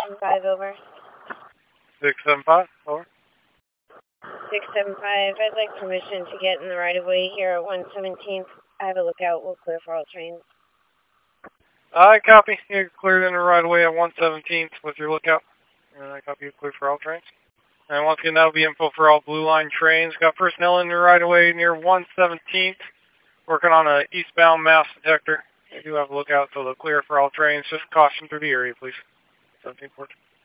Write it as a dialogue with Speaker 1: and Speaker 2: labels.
Speaker 1: 675, over.
Speaker 2: 675, over.
Speaker 1: 675, I'd like permission to get in the right-of-way here at 117th. I have a lookout. We'll clear for all trains.
Speaker 2: I copy. You're cleared in the right of way at 117th with your lookout. And I copy you clear for all trains. And once again, that'll be info for all Blue Line trains. Got personnel in the right of way near 117th, working on a eastbound mass detector. They do have a lookout, so they'll clear for all trains. Just caution through the area, please. 17th.